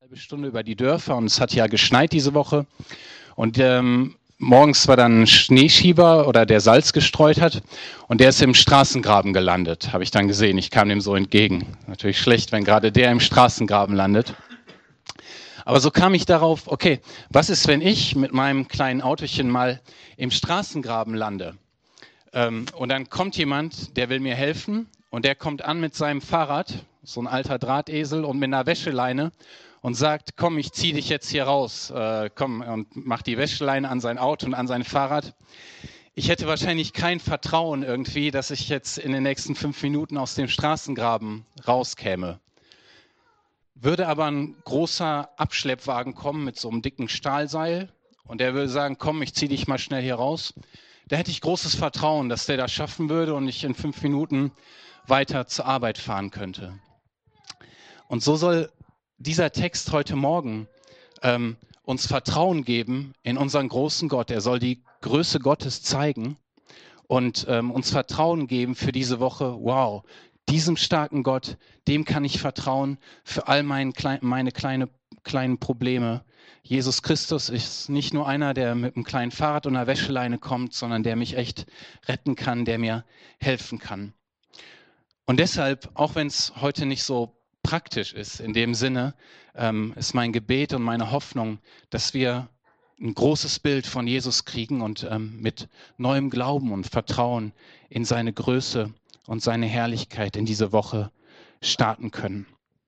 Halbe Stunde über die Dörfer und es hat ja geschneit diese Woche und morgens war dann ein Schneeschieber oder der Salz gestreut hat und der ist im Straßengraben gelandet, habe ich dann gesehen. Ich kam dem so entgegen. Natürlich schlecht, wenn gerade der im Straßengraben landet. Aber so kam ich darauf, okay, was ist, wenn ich mit meinem kleinen Autochen mal im Straßengraben lande? Und dann kommt jemand, der will mir helfen und der kommt an mit seinem Fahrrad, so ein alter Drahtesel und mit einer Wäscheleine und sagt, komm, ich zieh dich jetzt hier raus, komm, und macht die Wäscheleine an sein Auto und an sein Fahrrad. Ich hätte wahrscheinlich kein Vertrauen irgendwie, dass ich jetzt in den nächsten 5 Minuten aus dem Straßengraben rauskäme. Würde aber ein großer Abschleppwagen kommen mit so einem dicken Stahlseil und der würde sagen, komm, ich zieh dich mal schnell hier raus. Da hätte ich großes Vertrauen, dass der das schaffen würde und ich in 5 Minuten weiter zur Arbeit fahren könnte. Und so soll dieser Text heute Morgen uns Vertrauen geben in unseren großen Gott. Er soll die Größe Gottes zeigen und uns Vertrauen geben für diese Woche. Wow, diesem starken Gott, dem kann ich vertrauen für all meine kleinen Probleme. Jesus Christus ist nicht nur einer, der mit einem kleinen Fahrrad und einer Wäscheleine kommt, sondern der mich echt retten kann, der mir helfen kann. Und deshalb, auch wenn es heute nicht so praktisch ist, in dem Sinne, ist mein Gebet und meine Hoffnung, dass wir ein großes Bild von Jesus kriegen und mit neuem Glauben und Vertrauen in seine Größe und seine Herrlichkeit in diese Woche starten können.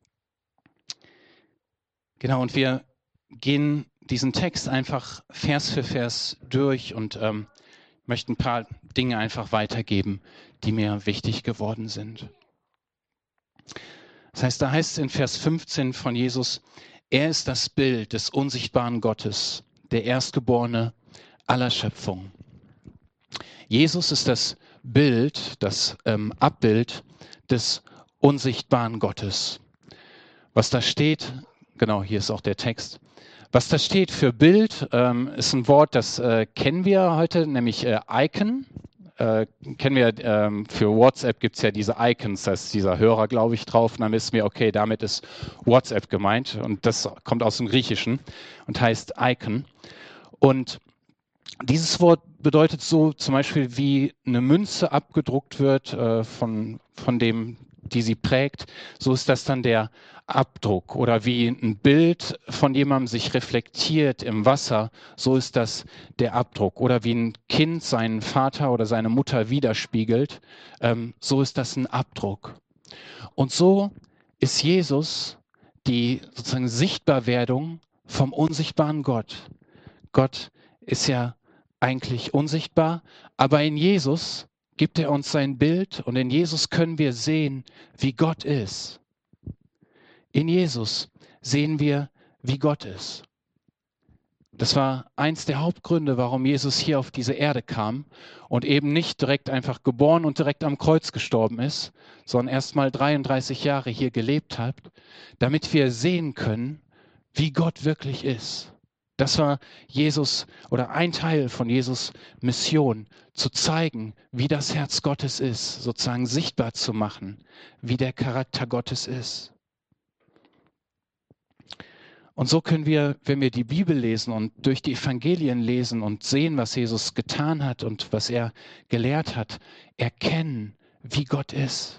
Genau, und wir gehen diesen Text einfach Vers für Vers durch und möchte ein paar Dinge einfach weitergeben, die mir wichtig geworden sind. Das heißt, da heißt es in Vers 15 von Jesus, er ist das Bild des unsichtbaren Gottes, der Erstgeborene aller Schöpfung. Jesus ist das Bild, das Abbild des unsichtbaren Gottes. Was da steht, genau, hier ist auch der Text. Was da steht für Bild, ist ein Wort, das kennen wir heute, nämlich Icon. Kennen wir, für WhatsApp gibt es ja diese Icons, da ist dieser Hörer, glaube ich, drauf. Und dann wissen wir, okay, damit ist WhatsApp gemeint. Und das kommt aus dem Griechischen und heißt Icon. Und dieses Wort bedeutet so zum Beispiel, wie eine Münze abgedruckt wird von dem, die sie prägt. So ist das dann der Abdruck. Oder wie ein Bild von jemandem sich reflektiert im Wasser, so ist das der Abdruck. Oder wie ein Kind seinen Vater oder seine Mutter widerspiegelt, so ist das ein Abdruck. Und so ist Jesus die sozusagen Sichtbarwerdung vom unsichtbaren Gott. Gott ist ja eigentlich unsichtbar, aber in Jesus gibt er uns sein Bild und in Jesus können wir sehen, wie Gott ist. In Jesus sehen wir, wie Gott ist. Das war eins der Hauptgründe, warum Jesus hier auf diese Erde kam und eben nicht direkt einfach geboren und direkt am Kreuz gestorben ist, sondern erst mal 33 Jahre hier gelebt hat, damit wir sehen können, wie Gott wirklich ist. Das war Jesus oder ein Teil von Jesus' Mission, zu zeigen, wie das Herz Gottes ist, sozusagen sichtbar zu machen, wie der Charakter Gottes ist. Und so können wir, wenn wir die Bibel lesen und durch die Evangelien lesen und sehen, was Jesus getan hat und was er gelehrt hat, erkennen, wie Gott ist.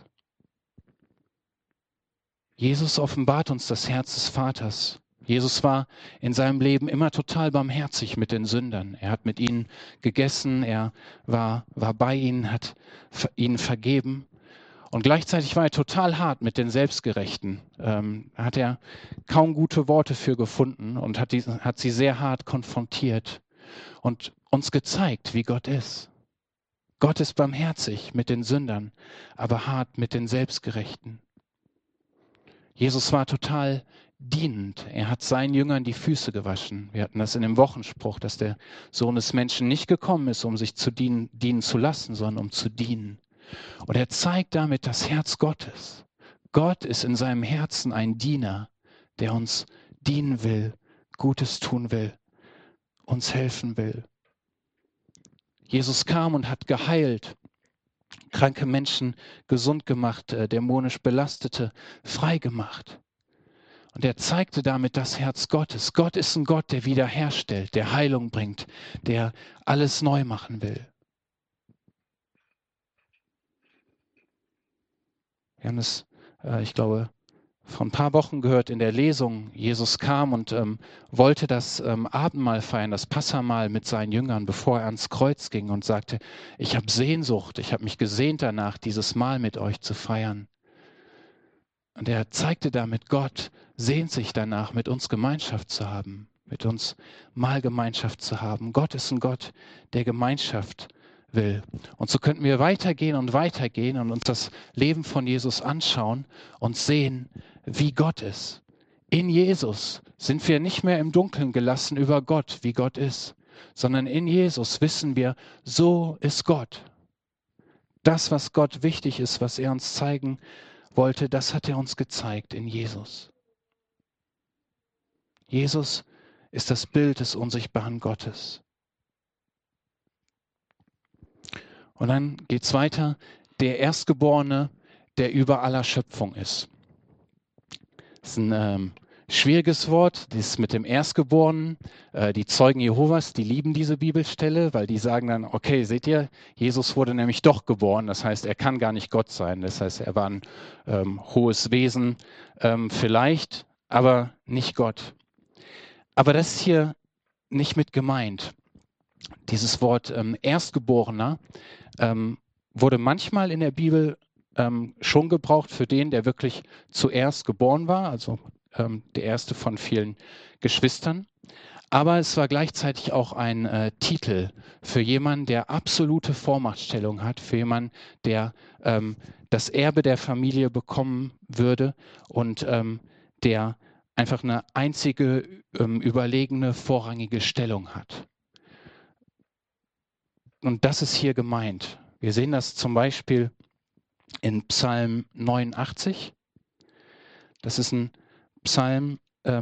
Jesus offenbart uns das Herz des Vaters. Jesus war in seinem Leben immer total barmherzig mit den Sündern. Er hat mit ihnen gegessen, er war bei ihnen, hat ihnen vergeben. Und gleichzeitig war er total hart mit den Selbstgerechten. Hat er kaum gute Worte für gefunden und hat sie sehr hart konfrontiert und uns gezeigt, wie Gott ist. Gott ist barmherzig mit den Sündern, aber hart mit den Selbstgerechten. Jesus war total dienend. Er hat seinen Jüngern die Füße gewaschen. Wir hatten das in dem Wochenspruch, dass der Sohn des Menschen nicht gekommen ist, um sich zu dienen zu lassen, sondern um zu dienen. Und er zeigt damit das Herz Gottes. Gott ist in seinem Herzen ein Diener, der uns dienen will, Gutes tun will, uns helfen will. Jesus kam und hat geheilt, kranke Menschen gesund gemacht, dämonisch Belastete frei gemacht. Und er zeigte damit das Herz Gottes. Gott ist ein Gott, der wiederherstellt, der Heilung bringt, der alles neu machen will. Wir haben es, ich glaube, vor ein paar Wochen gehört in der Lesung. Jesus kam und wollte das Abendmahl feiern, das Passahmahl mit seinen Jüngern, bevor er ans Kreuz ging und sagte, ich habe Sehnsucht, ich habe mich gesehnt danach, dieses Mahl mit euch zu feiern. Und er zeigte damit, Gott sehnt sich danach, mit uns Gemeinschaft zu haben, mit uns Mahlgemeinschaft zu haben. Gott ist ein Gott, der Gemeinschaft will. Und so könnten wir weitergehen und uns das Leben von Jesus anschauen und sehen, wie Gott ist. In Jesus sind wir nicht mehr im Dunkeln gelassen über Gott, wie Gott ist, sondern in Jesus wissen wir, so ist Gott. Das, was Gott wichtig ist, was er uns zeigen wollte, das hat er uns gezeigt in Jesus. Jesus ist das Bild des unsichtbaren Gottes. Und dann geht es weiter, der Erstgeborene, der über aller Schöpfung ist. Das ist ein schwieriges Wort, das mit dem Erstgeborenen. Die Zeugen Jehovas, die lieben diese Bibelstelle, weil die sagen dann, okay, seht ihr, Jesus wurde nämlich doch geboren, das heißt, er kann gar nicht Gott sein. Das heißt, er war ein hohes Wesen, vielleicht, aber nicht Gott. Aber das ist hier nicht mit gemeint. Dieses Wort Erstgeborener wurde manchmal in der Bibel schon gebraucht für den, der wirklich zuerst geboren war, also der erste von vielen Geschwistern. Aber es war gleichzeitig auch ein Titel für jemanden, der absolute Vormachtstellung hat, für jemanden, der das Erbe der Familie bekommen würde und der einfach eine einzige, überlegene, vorrangige Stellung hat. Und das ist hier gemeint. Wir sehen das zum Beispiel in Psalm 89. Das ist ein Psalm,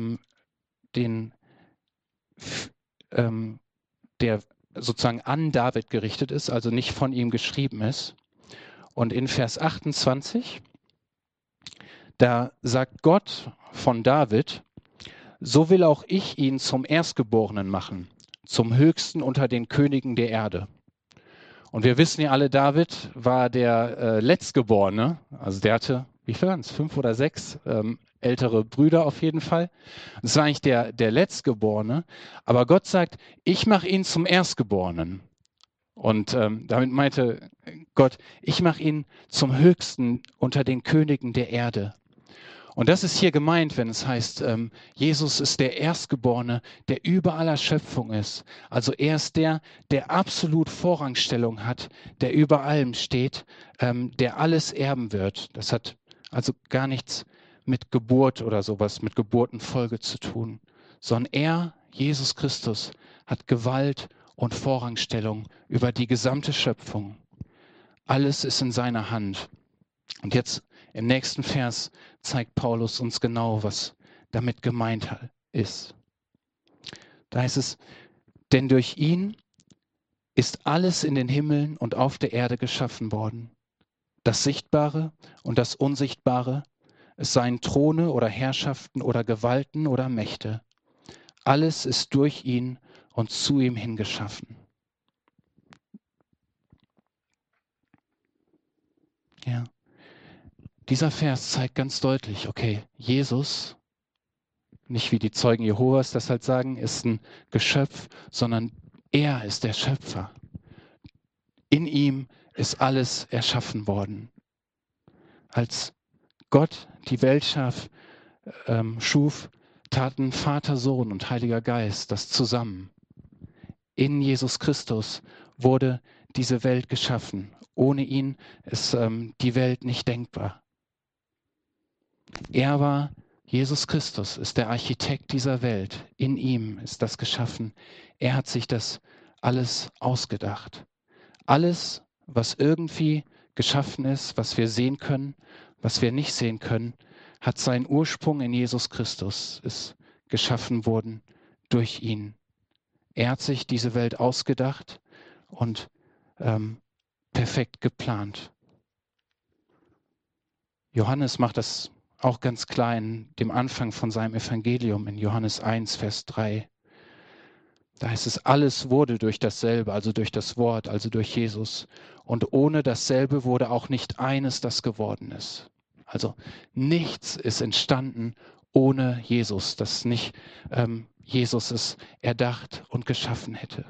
der sozusagen an David gerichtet ist, also nicht von ihm geschrieben ist. Und in Vers 28, da sagt Gott von David, so will auch ich ihn zum Erstgeborenen machen, zum Höchsten unter den Königen der Erde. Und wir wissen ja alle, David war der Letztgeborene, also der hatte, wie viel waren es, 5 oder 6 ältere Brüder auf jeden Fall. Das war eigentlich der Letztgeborene, aber Gott sagt, ich mache ihn zum Erstgeborenen. Und damit meinte Gott, ich mache ihn zum Höchsten unter den Königen der Erde. Und das ist hier gemeint, wenn es heißt, Jesus ist der Erstgeborene, der über aller Schöpfung ist. Also er ist der, der absolut Vorrangstellung hat, der über allem steht, der alles erben wird. Das hat also gar nichts mit Geburt oder sowas, mit Geburtenfolge zu tun, sondern er, Jesus Christus, hat Gewalt und Vorrangstellung über die gesamte Schöpfung. Alles ist in seiner Hand. Und jetzt im nächsten Vers zeigt Paulus uns genau, was damit gemeint ist. Da heißt es, denn durch ihn ist alles in den Himmeln und auf der Erde geschaffen worden. Das Sichtbare und das Unsichtbare, es seien Throne oder Herrschaften oder Gewalten oder Mächte. Alles ist durch ihn und zu ihm hingeschaffen. Ja. Dieser Vers zeigt ganz deutlich, okay, Jesus, nicht wie die Zeugen Jehovas das halt sagen, ist ein Geschöpf, sondern er ist der Schöpfer. In ihm ist alles erschaffen worden. Als Gott die Welt schuf, taten Vater, Sohn und Heiliger Geist das zusammen. In Jesus Christus wurde diese Welt geschaffen. Ohne ihn ist die Welt nicht denkbar. Er war, Jesus Christus ist der Architekt dieser Welt. In ihm ist das geschaffen. Er hat sich das alles ausgedacht. Alles, was irgendwie geschaffen ist, was wir sehen können, was wir nicht sehen können, hat seinen Ursprung in Jesus Christus, ist geschaffen worden durch ihn. Er hat sich diese Welt ausgedacht und perfekt geplant. Johannes macht das auch ganz klein, dem Anfang von seinem Evangelium in Johannes 1, Vers 3. Da heißt es, alles wurde durch dasselbe, also durch das Wort, also durch Jesus. Und ohne dasselbe wurde auch nicht eines, das geworden ist. Also nichts ist entstanden ohne Jesus, dass nicht Jesus es erdacht und geschaffen hätte.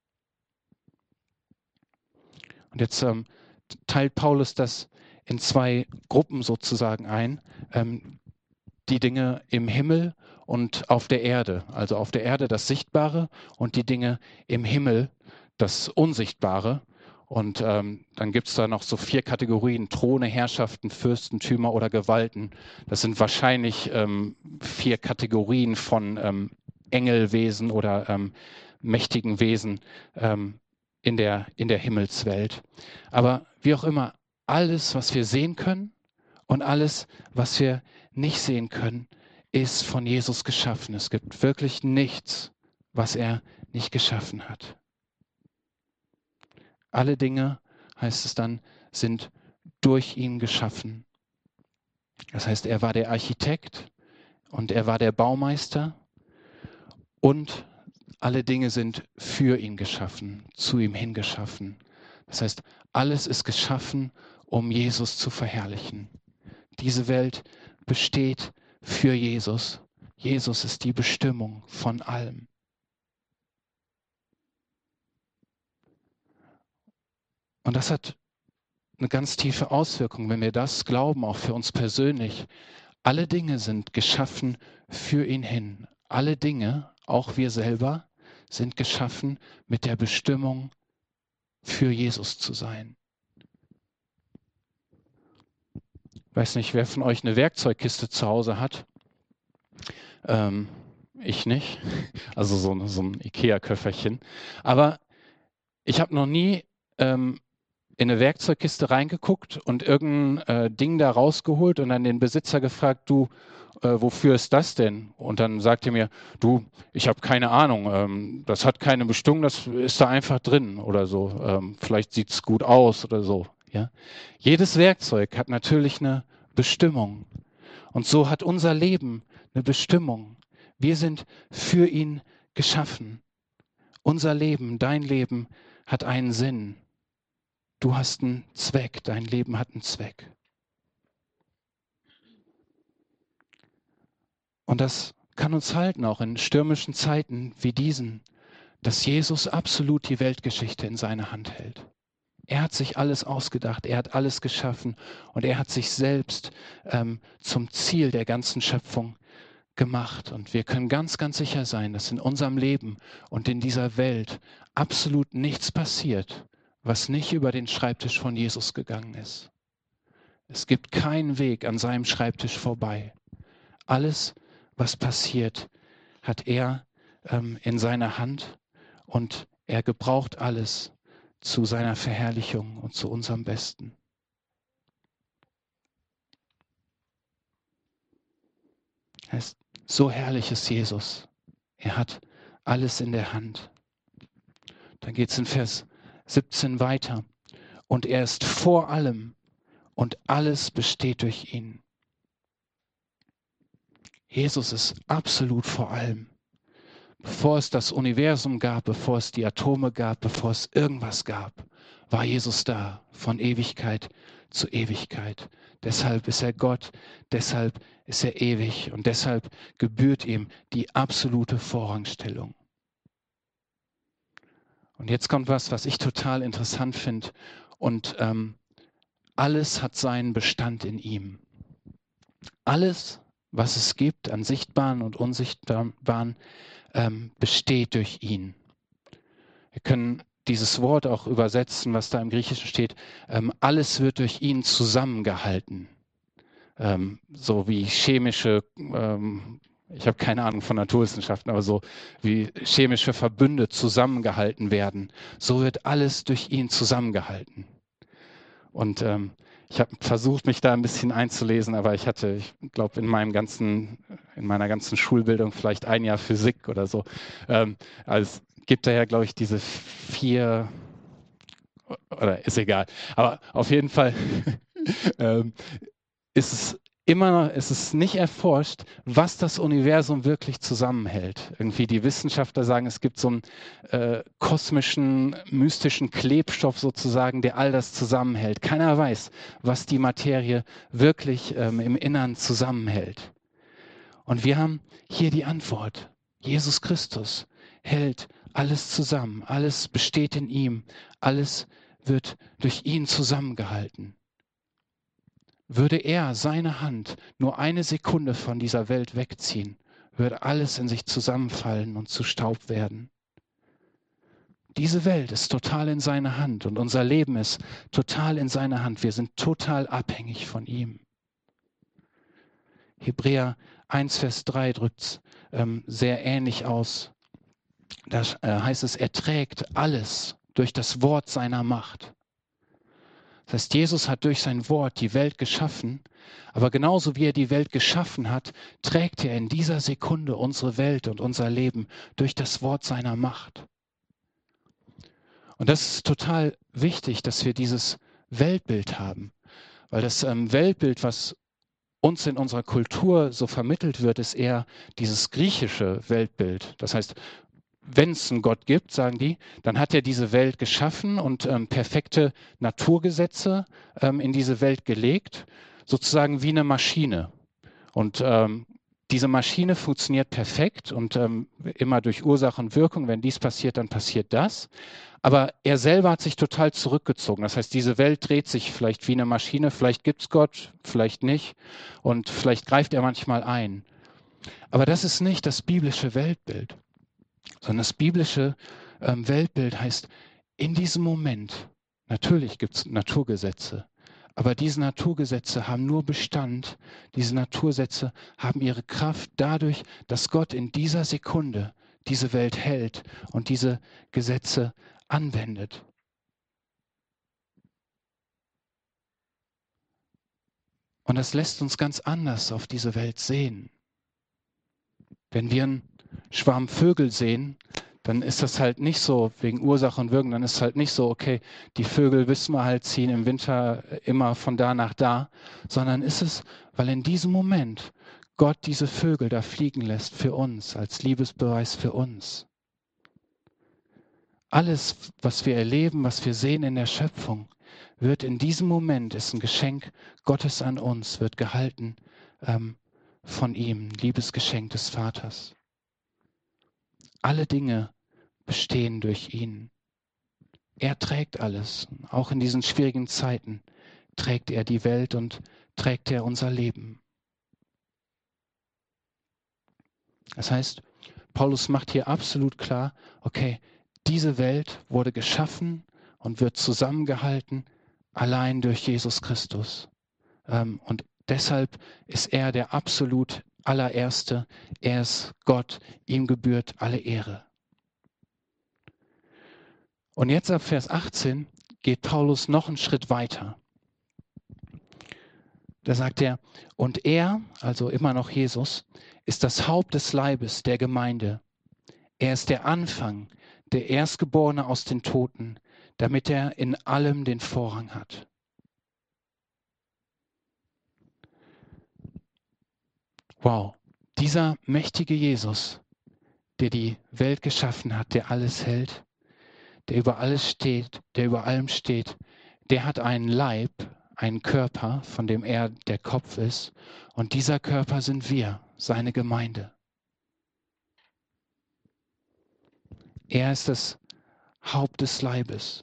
Und jetzt teilt Paulus das in zwei Gruppen sozusagen ein. Die Dinge im Himmel und auf der Erde. Also auf der Erde das Sichtbare und die Dinge im Himmel das Unsichtbare. Und dann gibt es da noch so 4 Kategorien: Throne, Herrschaften, Fürstentümer oder Gewalten. Das sind wahrscheinlich 4 Kategorien von Engelwesen oder mächtigen Wesen in der Himmelswelt. Aber wie auch immer, alles, was wir sehen können und alles, was wir nicht sehen können, ist von Jesus geschaffen. Es gibt wirklich nichts, was er nicht geschaffen hat. Alle Dinge, heißt es dann, sind durch ihn geschaffen. Das heißt, er war der Architekt und er war der Baumeister und alle Dinge sind für ihn geschaffen, zu ihm hingeschaffen. Das heißt, alles ist geschaffen, um Jesus zu verherrlichen. Diese Welt besteht für Jesus. Jesus ist die Bestimmung von allem. Und das hat eine ganz tiefe Auswirkung, wenn wir das glauben, auch für uns persönlich. Alle Dinge sind geschaffen für ihn hin. Alle Dinge, auch wir selber, sind geschaffen mit der Bestimmung, für Jesus zu sein. Ich weiß nicht, wer von euch eine Werkzeugkiste zu Hause hat. Ich nicht. Also so ein Ikea-Köfferchen. Aber ich habe noch nie in eine Werkzeugkiste reingeguckt und irgendein Ding da rausgeholt und dann den Besitzer gefragt, du, wofür ist das denn? Und dann sagt er mir, du, ich habe keine Ahnung, das hat keine Bestimmung, das ist da einfach drin oder so. Vielleicht sieht es gut aus oder so. Ja? Jedes Werkzeug hat natürlich eine Bestimmung. Und so hat unser Leben eine Bestimmung. Wir sind für ihn geschaffen. Unser Leben, dein Leben hat einen Sinn. Du hast einen Zweck, dein Leben hat einen Zweck. Und das kann uns halten, auch in stürmischen Zeiten wie diesen, dass Jesus absolut die Weltgeschichte in seiner Hand hält. Er hat sich alles ausgedacht, er hat alles geschaffen und er hat sich selbst zum Ziel der ganzen Schöpfung gemacht. Und wir können ganz, ganz sicher sein, dass in unserem Leben und in dieser Welt absolut nichts passiert, was nicht über den Schreibtisch von Jesus gegangen ist. Es gibt keinen Weg an seinem Schreibtisch vorbei. Alles, was passiert, hat er in seiner Hand und er gebraucht alles zu seiner Verherrlichung und zu unserem Besten. So herrlich ist Jesus. Er hat alles in der Hand. Dann geht es in Vers 17 weiter. Und er ist vor allem und alles besteht durch ihn. Jesus ist absolut vor allem. Bevor es das Universum gab, bevor es die Atome gab, bevor es irgendwas gab, war Jesus da, von Ewigkeit zu Ewigkeit. Deshalb ist er Gott, deshalb ist er ewig und deshalb gebührt ihm die absolute Vorrangstellung. Und jetzt kommt was ich total interessant finde. Und alles hat seinen Bestand in ihm. Alles, was es gibt an Sichtbaren und Unsichtbaren, besteht durch ihn. Wir können dieses Wort auch übersetzen, was da im Griechischen steht. Alles wird durch ihn zusammengehalten. So wie chemische, ich habe keine Ahnung von Naturwissenschaften, aber so wie chemische Verbünde zusammengehalten werden, so wird alles durch ihn zusammengehalten. Und ich habe versucht, mich da ein bisschen einzulesen, aber ich glaube, in meiner ganzen Schulbildung vielleicht ein Jahr Physik oder so. Also gibt daher, glaube ich, diese 4, oder ist egal. Aber auf jeden Fall ist es immer noch, es ist nicht erforscht, was das Universum wirklich zusammenhält. Irgendwie die Wissenschaftler sagen, es gibt so einen kosmischen, mystischen Klebstoff sozusagen, der all das zusammenhält. Keiner weiß, was die Materie wirklich im Innern zusammenhält. Und wir haben hier die Antwort. Jesus Christus hält alles zusammen. Alles besteht in ihm. Alles wird durch ihn zusammengehalten. Würde er seine Hand nur eine Sekunde von dieser Welt wegziehen, würde alles in sich zusammenfallen und zu Staub werden. Diese Welt ist total in seiner Hand und unser Leben ist total in seiner Hand. Wir sind total abhängig von ihm. Hebräer 1, Vers 3 drückt es sehr ähnlich aus. Da heißt es, er trägt alles durch das Wort seiner Macht. Das heißt, Jesus hat durch sein Wort die Welt geschaffen, aber genauso wie er die Welt geschaffen hat, trägt er in dieser Sekunde unsere Welt und unser Leben durch das Wort seiner Macht. Und das ist total wichtig, dass wir dieses Weltbild haben, weil das Weltbild, was uns in unserer Kultur so vermittelt wird, ist eher dieses griechische Weltbild. Das heißt, wenn es einen Gott gibt, sagen die, dann hat er diese Welt geschaffen und perfekte Naturgesetze in diese Welt gelegt, sozusagen wie eine Maschine. Und diese Maschine funktioniert perfekt und immer durch Ursache und Wirkung. Wenn dies passiert, dann passiert das. Aber er selber hat sich total zurückgezogen. Das heißt, diese Welt dreht sich vielleicht wie eine Maschine. Vielleicht gibt es Gott, vielleicht nicht. Und vielleicht greift er manchmal ein. Aber das ist nicht das biblische Weltbild. Sondern das biblische Weltbild heißt, in diesem Moment, natürlich gibt es Naturgesetze, aber diese Naturgesetze haben nur Bestand, diese Naturgesetze haben ihre Kraft dadurch, dass Gott in dieser Sekunde diese Welt hält und diese Gesetze anwendet. Und das lässt uns ganz anders auf diese Welt sehen. Wenn wir einen Schwarm Vögel sehen, dann ist das halt nicht so, wegen Ursache und Wirkung, dann ist es halt nicht so, okay, die Vögel wissen wir halt, ziehen im Winter immer von da nach da, sondern ist es, weil in diesem Moment Gott diese Vögel da fliegen lässt für uns, als Liebesbeweis für uns. Alles, was wir erleben, was wir sehen in der Schöpfung, wird in diesem Moment, ist ein Geschenk Gottes an uns, wird gehalten von ihm, Liebesgeschenk des Vaters. Alle Dinge bestehen durch ihn. Er trägt alles. Auch in diesen schwierigen Zeiten trägt er die Welt und trägt er unser Leben. Das heißt, Paulus macht hier absolut klar, okay, diese Welt wurde geschaffen und wird zusammengehalten allein durch Jesus Christus. Und deshalb ist er der absolut allererste. Er ist Gott, ihm gebührt alle Ehre. Und jetzt ab Vers 18 geht Paulus noch einen Schritt weiter. Da sagt er, und er, also immer noch Jesus, ist das Haupt des Leibes der Gemeinde. Er ist der Anfang, der Erstgeborene aus den Toten, damit er in allem den Vorrang hat. Wow, dieser mächtige Jesus, der die Welt geschaffen hat, der alles hält, der über alles steht, der über allem steht, der hat einen Leib, einen Körper, von dem er der Kopf ist. Und dieser Körper sind wir, seine Gemeinde. Er ist das Haupt des Leibes.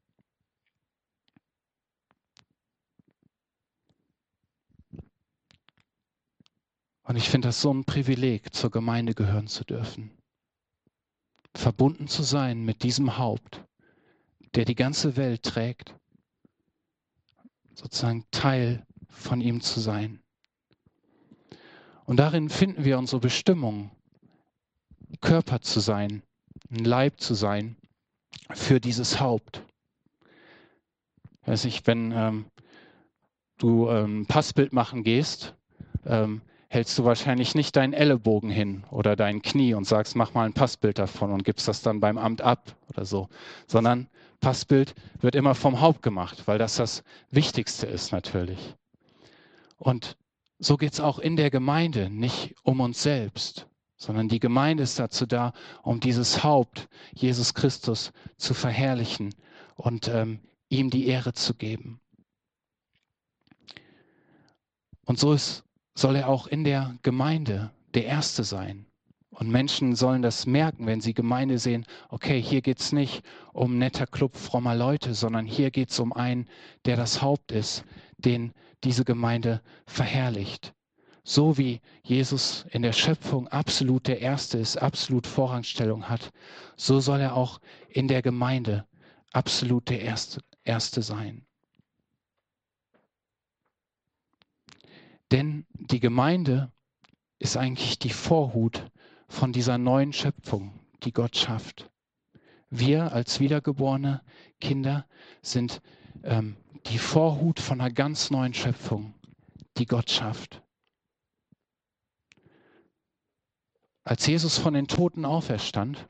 Und ich finde das so ein Privileg, zur Gemeinde gehören zu dürfen. Verbunden zu sein mit diesem Haupt, der die ganze Welt trägt, sozusagen Teil von ihm zu sein. Und darin finden wir unsere Bestimmung, Körper zu sein, ein Leib zu sein für dieses Haupt. Weiß ich, wenn du ein Passbild machen gehst, hältst du wahrscheinlich nicht deinen Ellenbogen hin oder dein Knie und sagst, mach mal ein Passbild davon und gibst das dann beim Amt ab oder so, sondern Passbild wird immer vom Haupt gemacht, weil das das Wichtigste ist natürlich. Und so geht es auch in der Gemeinde nicht um uns selbst, sondern die Gemeinde ist dazu da, um dieses Haupt, Jesus Christus, zu verherrlichen und ihm die Ehre zu geben. Und so soll er auch in der Gemeinde der Erste sein. Und Menschen sollen das merken, wenn sie Gemeinde sehen, okay, hier geht es nicht um ein netter Club frommer Leute, sondern hier geht es um einen, der das Haupt ist, den diese Gemeinde verherrlicht. So wie Jesus in der Schöpfung absolut der Erste ist, absolut Vorrangstellung hat, so soll er auch in der Gemeinde absolut der Erste sein. Denn die Gemeinde ist eigentlich die Vorhut von dieser neuen Schöpfung, die Gott schafft. Wir als wiedergeborene Kinder sind die Vorhut von einer ganz neuen Schöpfung, die Gott schafft. Als Jesus von den Toten auferstand,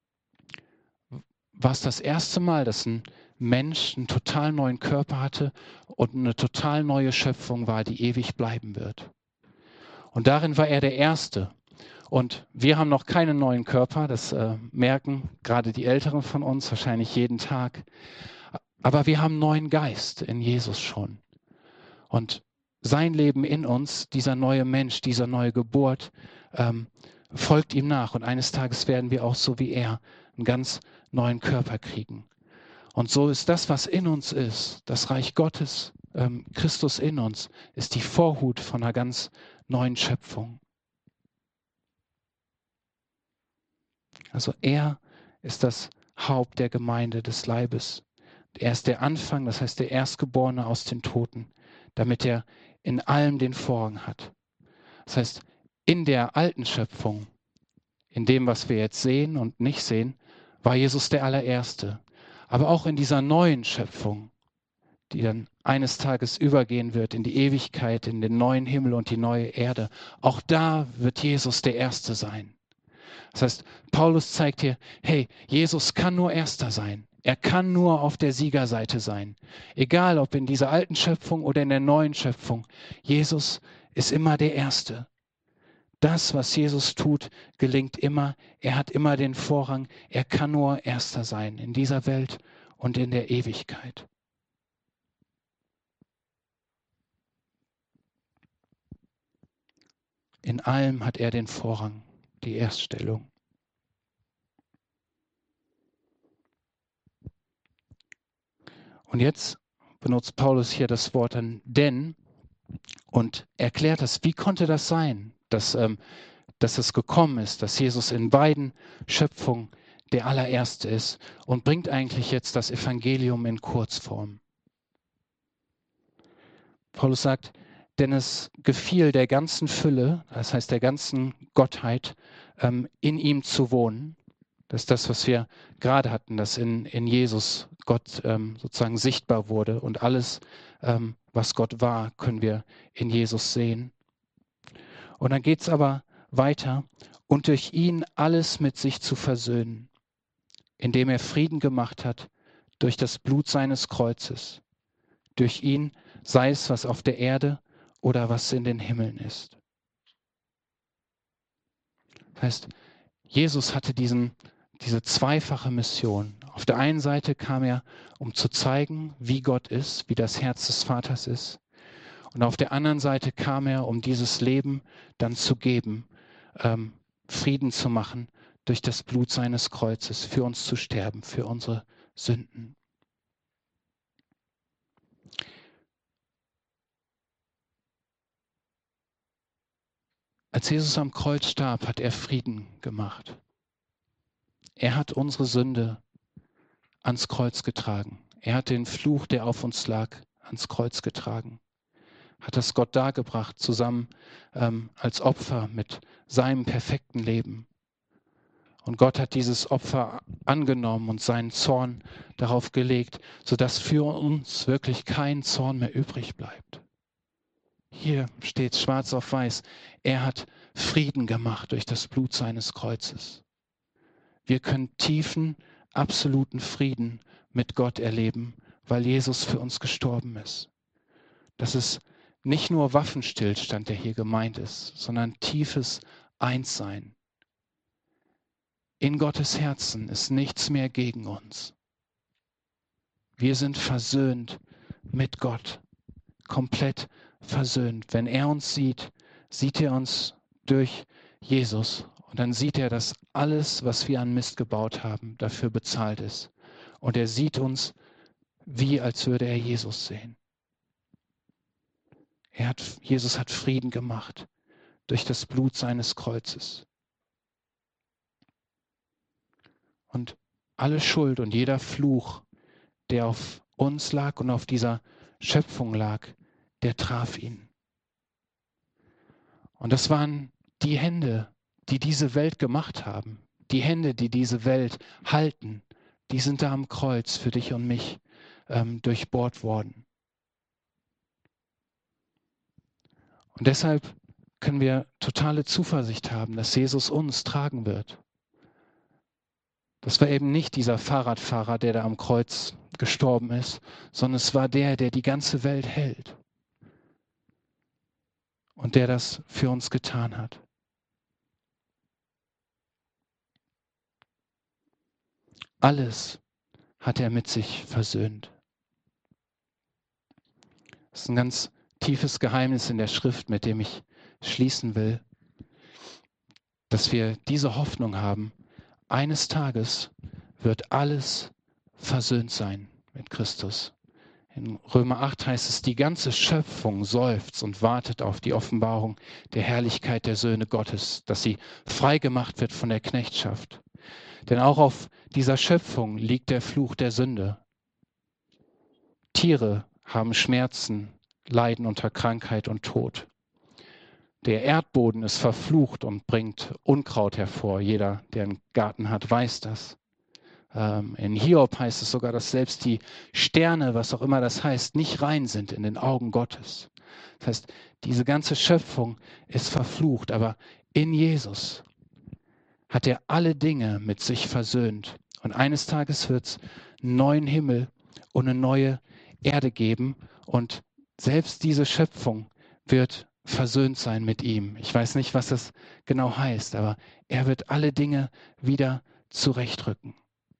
war es das erste Mal, dass ein Mensch einen total neuen Körper hatte und eine total neue Schöpfung war, die ewig bleiben wird. Und darin war er der Erste. Und wir haben noch keinen neuen Körper, das merken gerade die Älteren von uns wahrscheinlich jeden Tag. Aber wir haben einen neuen Geist in Jesus schon. Und sein Leben in uns, dieser neue Mensch, diese neue Geburt, folgt ihm nach. Und eines Tages werden wir auch so wie er einen ganz neuen Körper kriegen. Und so ist das, was in uns ist, das Reich Gottes, Christus in uns, ist die Vorhut von einer ganz neuen Schöpfung. Also er ist das Haupt der Gemeinde, des Leibes. Er ist der Anfang, das heißt der Erstgeborene aus den Toten, damit er in allem den Vorrang hat. Das heißt, in der alten Schöpfung, in dem, was wir jetzt sehen und nicht sehen, war Jesus der Allererste. Aber auch in dieser neuen Schöpfung, die dann eines Tages übergehen wird in die Ewigkeit, in den neuen Himmel und die neue Erde, auch da wird Jesus der Erste sein. Das heißt, Paulus zeigt hier, hey, Jesus kann nur Erster sein. Er kann nur auf der Siegerseite sein. Egal, ob in dieser alten Schöpfung oder in der neuen Schöpfung. Jesus ist immer der Erste. Das, was Jesus tut, gelingt immer. Er hat immer den Vorrang. Er kann nur Erster sein in dieser Welt und in der Ewigkeit. In allem hat er den Vorrang, die Erststellung. Und jetzt benutzt Paulus hier das Wort dann denn und erklärt das. Wie konnte das sein, dass es gekommen ist, dass Jesus in beiden Schöpfungen der Allererste ist und bringt eigentlich jetzt das Evangelium in Kurzform. Paulus sagt, denn es gefiel der ganzen Fülle, das heißt der ganzen Gottheit, in ihm zu wohnen. Das ist das, was wir gerade hatten, dass in Jesus Gott sozusagen sichtbar wurde und alles, was Gott war, können wir in Jesus sehen. Und dann geht es aber weiter und durch ihn alles mit sich zu versöhnen, indem er Frieden gemacht hat durch das Blut seines Kreuzes. Durch ihn, sei es was auf der Erde oder was in den Himmeln ist. Das heißt, Jesus hatte diese zweifache Mission. Auf der einen Seite kam er, um zu zeigen, wie Gott ist, wie das Herz des Vaters ist. Und auf der anderen Seite kam er, um dieses Leben dann zu geben, Frieden zu machen, durch das Blut seines Kreuzes, für uns zu sterben, für unsere Sünden. Als Jesus am Kreuz starb, hat er Frieden gemacht. Er hat unsere Sünde ans Kreuz getragen. Er hat den Fluch, der auf uns lag, ans Kreuz getragen. Hat das Gott dargebracht, zusammen als Opfer mit seinem perfekten Leben. Und Gott hat dieses Opfer angenommen und seinen Zorn darauf gelegt, sodass für uns wirklich kein Zorn mehr übrig bleibt. Hier steht schwarz auf weiß, er hat Frieden gemacht durch das Blut seines Kreuzes. Wir können tiefen, absoluten Frieden mit Gott erleben, weil Jesus für uns gestorben ist. Das ist nicht nur Waffenstillstand, der hier gemeint ist, sondern tiefes Einssein. In Gottes Herzen ist nichts mehr gegen uns. Wir sind versöhnt mit Gott, komplett versöhnt. Wenn er uns sieht, sieht er uns durch Jesus. Und dann sieht er, dass alles, was wir an Mist gebaut haben, dafür bezahlt ist. Und er sieht uns, wie als würde er Jesus sehen. Jesus hat Frieden gemacht durch das Blut seines Kreuzes. Und alle Schuld und jeder Fluch, der auf uns lag und auf dieser Schöpfung lag, der traf ihn. Und das waren die Hände, die diese Welt gemacht haben. Die Hände, die diese Welt halten, die sind da am Kreuz für dich und mich durchbohrt worden. Und deshalb können wir totale Zuversicht haben, dass Jesus uns tragen wird. Das war eben nicht dieser Fahrradfahrer, der da am Kreuz gestorben ist, sondern es war der die ganze Welt hält und der das für uns getan hat. Alles hat er mit sich versöhnt. Das ist ein ganz tiefes Geheimnis in der Schrift, mit dem ich schließen will, dass wir diese Hoffnung haben, eines Tages wird alles versöhnt sein mit Christus. In Römer 8 heißt es, die ganze Schöpfung seufzt und wartet auf die Offenbarung der Herrlichkeit der Söhne Gottes, dass sie freigemacht wird von der Knechtschaft. Denn auch auf dieser Schöpfung liegt der Fluch der Sünde. Tiere haben Schmerzen, leiden unter Krankheit und Tod. Der Erdboden ist verflucht und bringt Unkraut hervor. Jeder, der einen Garten hat, weiß das. In Hiob heißt es sogar, dass selbst die Sterne, was auch immer das heißt, nicht rein sind in den Augen Gottes. Das heißt, diese ganze Schöpfung ist verflucht, aber in Jesus hat er alle Dinge mit sich versöhnt. Und eines Tages wird es einen neuen Himmel und eine neue Erde geben und selbst diese Schöpfung wird versöhnt sein mit ihm. Ich weiß nicht, was das genau heißt, aber er wird alle Dinge wieder zurechtrücken.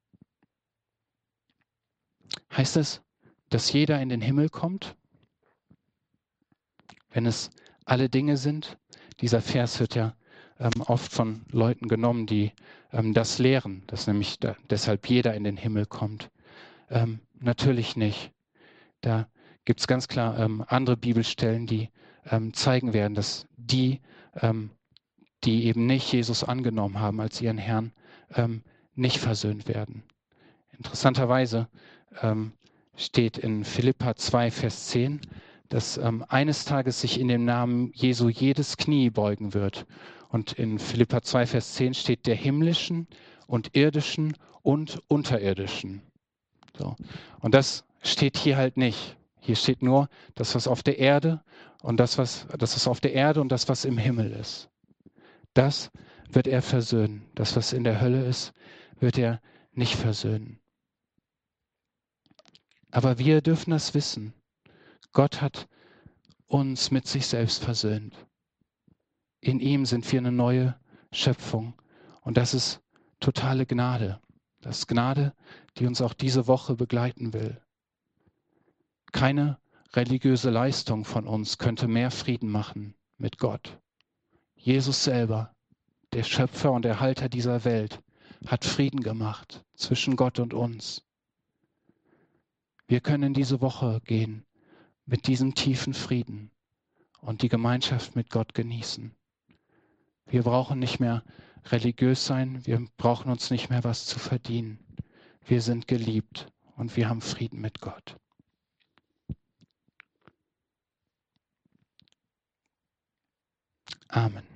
Heißt es, dass jeder in den Himmel kommt, wenn es alle Dinge sind? Dieser Vers wird ja oft von Leuten genommen, die das lehren, dass nämlich deshalb jeder in den Himmel kommt. Natürlich nicht. Da gibt es ganz klar andere Bibelstellen, die zeigen werden, dass die eben nicht Jesus angenommen haben als ihren Herrn, nicht versöhnt werden. Interessanterweise steht in Philipper 2, Vers 10, dass eines Tages sich in dem Namen Jesu jedes Knie beugen wird. Und in Philipper 2, Vers 10 steht der himmlischen und irdischen und unterirdischen. So. Und das steht hier halt nicht. Hier steht nur das, was auf der Erde und das, was auf der Erde und das, was im Himmel ist. Das wird er versöhnen. Das, was in der Hölle ist, wird er nicht versöhnen. Aber wir dürfen das wissen. Gott hat uns mit sich selbst versöhnt. In ihm sind wir eine neue Schöpfung. Und das ist totale Gnade. Das ist Gnade, die uns auch diese Woche begleiten will. Keine religiöse Leistung von uns könnte mehr Frieden machen mit Gott. Jesus selber, der Schöpfer und Erhalter dieser Welt, hat Frieden gemacht zwischen Gott und uns. Wir können in diese Woche gehen mit diesem tiefen Frieden und die Gemeinschaft mit Gott genießen. Wir brauchen nicht mehr religiös sein, wir brauchen uns nicht mehr was zu verdienen. Wir sind geliebt und wir haben Frieden mit Gott. Amen.